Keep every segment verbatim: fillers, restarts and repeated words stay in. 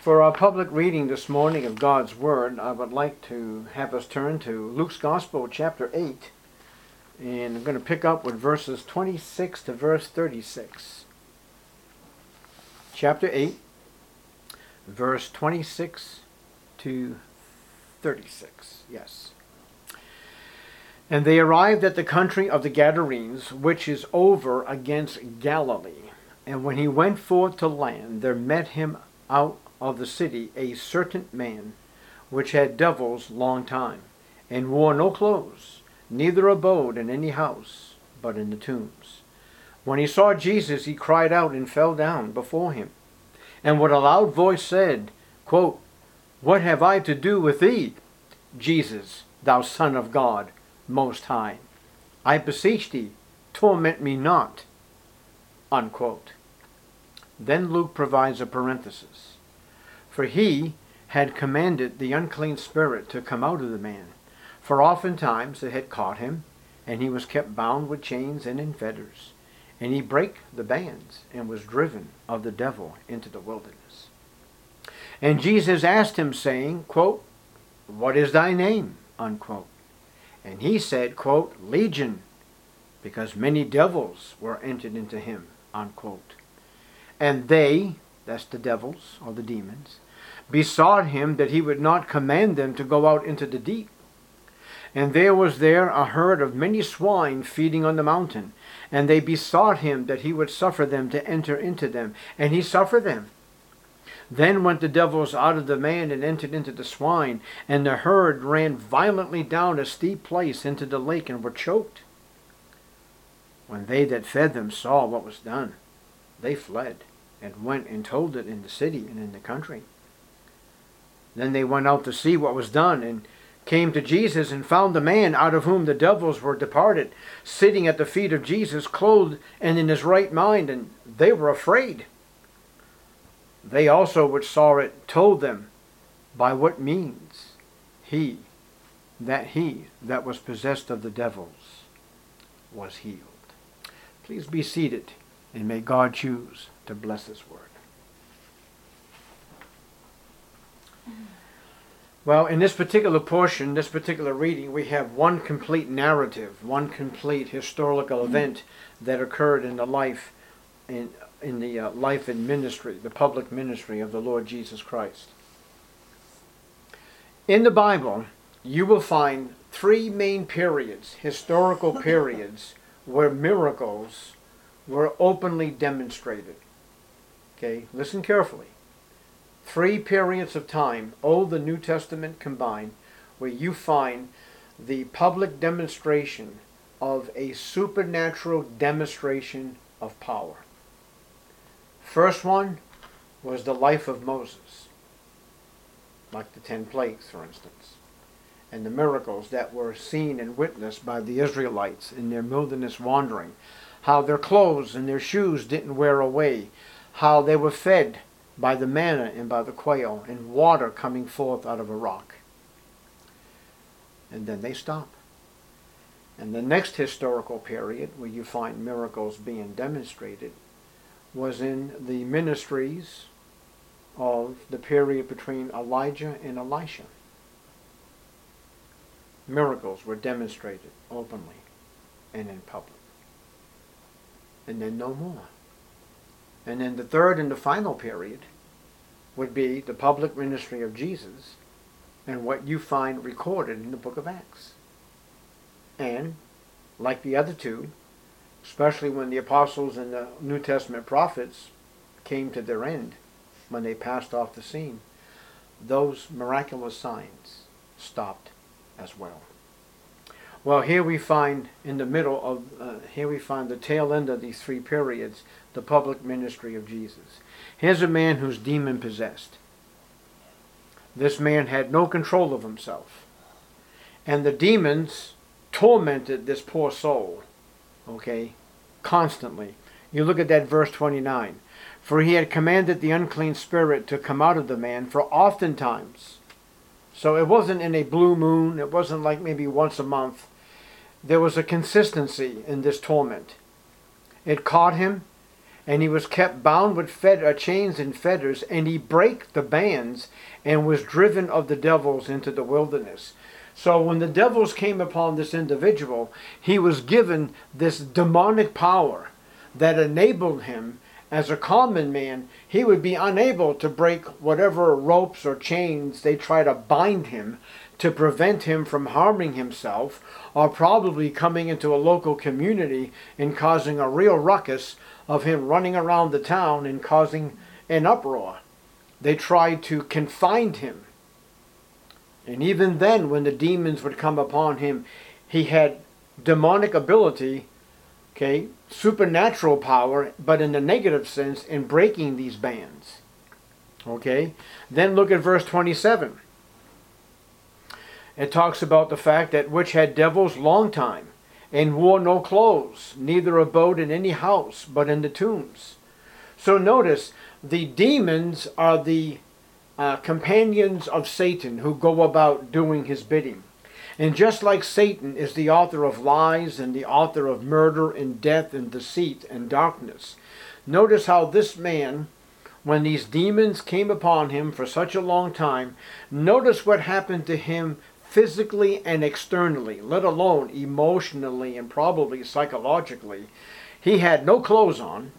For our public reading this morning of God's Word, I would like to have us turn to Luke's Gospel, chapter eight, and I'm going to pick up with verses twenty-six to verse thirty-six. Chapter eight, verse twenty-six to thirty-six, yes. And they arrived at the country of the Gadarenes, which is over against Galilee. And when he went forth to land, there met him out of the city a certain man, which had devils long time, and wore no clothes, neither abode in any house, but in the tombs. When he saw Jesus, he cried out and fell down before him, and with a loud voice said, quote, What have I to do with thee, Jesus, thou Son of God Most High? I beseech thee, torment me not. Unquote. Then Luke provides a parenthesis. For he had commanded the unclean spirit to come out of the man. For oftentimes it had caught him, and he was kept bound with chains and in fetters. And he brake the bands, and was driven of the devil into the wilderness. And Jesus asked him, saying, quote, What is thy name? Unquote. And he said, quote, Legion, because many devils were entered into him. Unquote. And they, that's the devils, or the demons, besought him that he would not command them to go out into the deep. And there was there a herd of many swine feeding on the mountain. And they besought him that he would suffer them to enter into them. And he suffered them. Then went the devils out of the man and entered into the swine. And the herd ran violently down a steep place into the lake and were choked. When they that fed them saw what was done, they fled, and went and told it in the city and in the country. Then they went out to see what was done, and came to Jesus, and found the man out of whom the devils were departed, sitting at the feet of Jesus, clothed and in his right mind, and they were afraid. They also which saw it told them by what means he, that he that was possessed of the devils, was healed. Please be seated, and may God choose to bless His word. Well, in this particular portion, this particular reading, we have one complete narrative, one complete historical event that occurred in the life, in, in the uh, life and ministry, the public ministry of the Lord Jesus Christ. In the Bible, you will find three main periods, historical periods, where miracles were openly demonstrated. Okay, listen carefully. Three periods of time, Old and New Testament combined, where you find the public demonstration of a supernatural demonstration of power. First one was the life of Moses, like the ten plagues, for instance, and the miracles that were seen and witnessed by the Israelites in their wilderness wandering, how their clothes and their shoes didn't wear away, how they were fed by the manna and by the quail, and water coming forth out of a rock. And then they stop. And the next historical period where you find miracles being demonstrated was in the ministries of the period between Elijah and Elisha. Miracles were demonstrated openly and in public. And then no more. And then the third and the final period would be the public ministry of Jesus and what you find recorded in the book of Acts. And, like the other two, especially when the apostles and the New Testament prophets came to their end, when they passed off the scene, those miraculous signs stopped as well. Well, here we find in the middle of, uh, here we find the tail end of these three periods, the public ministry of Jesus. Here's a man who's demon possessed. This man had no control of himself. And the demons tormented this poor soul, okay, constantly. You look at that verse twenty-nine. For he had commanded the unclean spirit to come out of the man for oftentimes. So it wasn't in a blue moon. It wasn't like maybe once a month. There was a consistency in this torment. It caught him, And he was kept bound with fed, uh, chains and fetters, and he brake the bands and was driven of the devils into the wilderness. So when the devils came upon this individual, he was given this demonic power that enabled him, as a common man, he would be unable to break whatever ropes or chains they try to bind him to prevent him from harming himself, or probably coming into a local community and causing a real ruckus of him running around the town and causing an uproar. They tried to confine him. And even then, when the demons would come upon him, he had demonic ability, okay, supernatural power, but in the negative sense, in breaking these bands. Okay? Then look at verse twenty-seven. It talks about the fact that which had devils long time, and wore no clothes, neither abode in any house, but in the tombs. So notice, the demons are the uh, companions of Satan who go about doing his bidding. And just like Satan is the author of lies and the author of murder and death and deceit and darkness, notice how this man, when these demons came upon him for such a long time, notice what happened to him physically and externally, let alone emotionally and probably psychologically. He had no clothes on.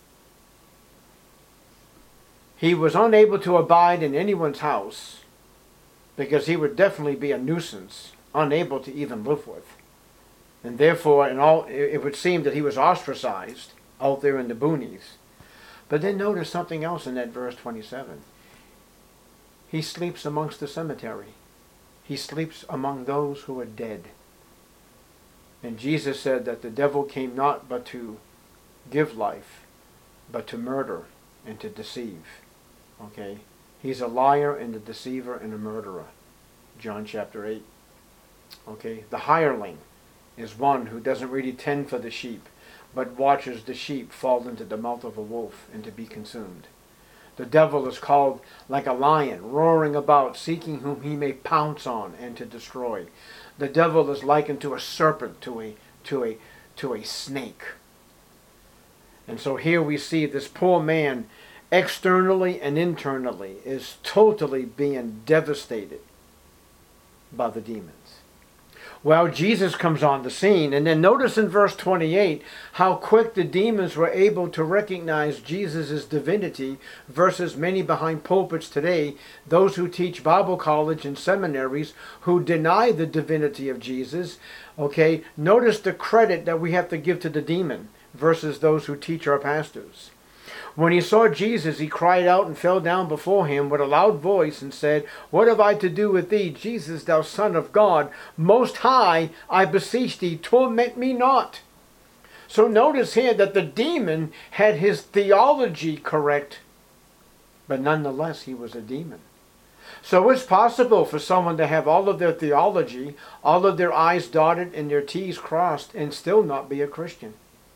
He was unable to abide in anyone's house because he would definitely be a nuisance, unable to even live with. And therefore, in all, it would seem that he was ostracized out there in the boonies. But then notice something else in that verse twenty-seven. He sleeps amongst the cemetery. He sleeps among those who are dead. And Jesus said that the devil came not but to give life, but to murder and to deceive. Okay? He's a liar and a deceiver and a murderer. John chapter eight. Okay? The hireling is one who doesn't really tend for the sheep, but watches the sheep fall into the mouth of a wolf and to be consumed. The devil is called like a lion, roaring about, seeking whom he may pounce on and to destroy. The devil is likened to a serpent, to a, to a, to a snake. And so here we see this poor man, externally and internally, is totally being devastated by the demons. Well, Jesus comes on the scene, and then notice in verse twenty-eight how quick the demons were able to recognize Jesus' divinity versus many behind pulpits today, those who teach Bible college and seminaries who deny the divinity of Jesus. Okay, notice the credit that we have to give to the demon versus those who teach our pastors. When he saw Jesus, he cried out and fell down before him with a loud voice and said, "What have I to do with thee, Jesus, thou Son of God? Most high, I beseech thee, torment me not." So notice here that the demon had his theology correct, but nonetheless he was a demon. So it's possible for someone to have all of their theology, all of their I's dotted and their T's crossed, and still not be a Christian.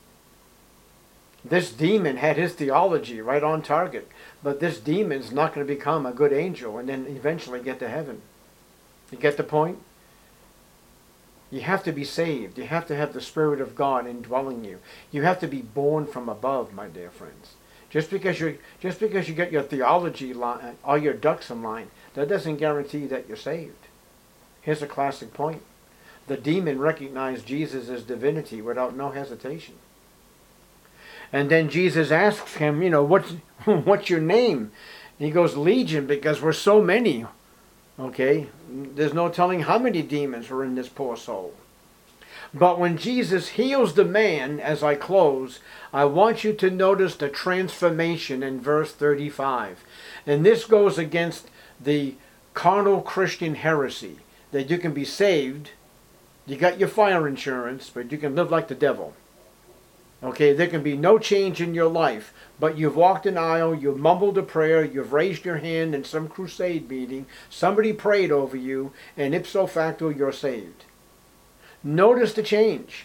This demon had his theology right on target, but this demon's not going to become a good angel and then eventually get to heaven. You get the point? You have to be saved. You have to have the Spirit of God indwelling you. You have to be born from above, my dear friends. Just because you just because you get your theology line, all your ducks in line, that doesn't guarantee that you're saved. Here's a classic point. The demon recognized Jesus as divinity without no hesitation. And then Jesus asks him, you know, what's, what's your name? And he goes, Legion, because we're so many. Okay? There's no telling how many demons were in this poor soul. But when Jesus heals the man, as I close, I want you to notice the transformation in verse thirty-five. And this goes against the carnal Christian heresy, that you can be saved, you got your fire insurance, but you can live like the devil. Okay, there can be no change in your life, but you've walked an aisle, you've mumbled a prayer, you've raised your hand in some crusade meeting, somebody prayed over you, and ipso facto you're saved. Notice the change.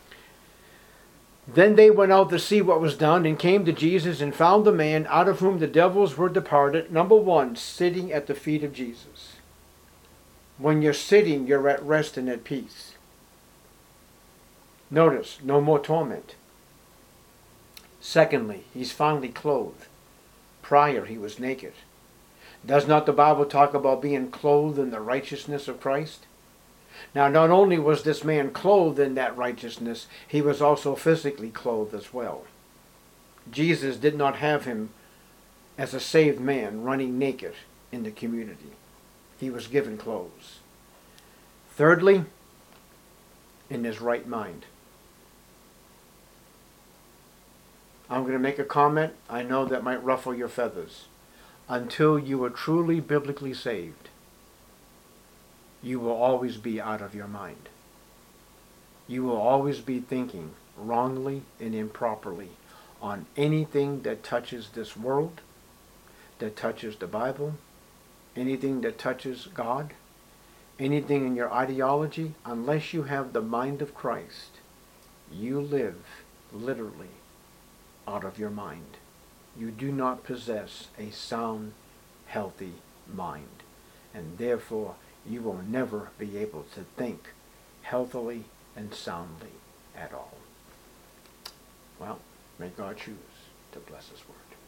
Then they went out to see what was done, and came to Jesus, and found the man out of whom the devils were departed, number one, sitting at the feet of Jesus. When you're sitting, you're at rest and at peace. Notice, no more torment. Secondly, he's finally clothed. Prior, he was naked. Does not the Bible talk about being clothed in the righteousness of Christ? Now, not only was this man clothed in that righteousness, he was also physically clothed as well. Jesus did not have him as a saved man running naked in the community. He was given clothes. Thirdly, in his right mind. I'm going to make a comment I know that might ruffle your feathers. Until you are truly biblically saved, you will always be out of your mind. You will always be thinking wrongly and improperly on anything that touches this world, that touches the Bible, anything that touches God, anything in your ideology. Unless you have the mind of Christ, you live literally out of your mind. You do not possess a sound, healthy mind, and therefore you will never be able to think healthily and soundly at all. Well, may God choose to bless His word.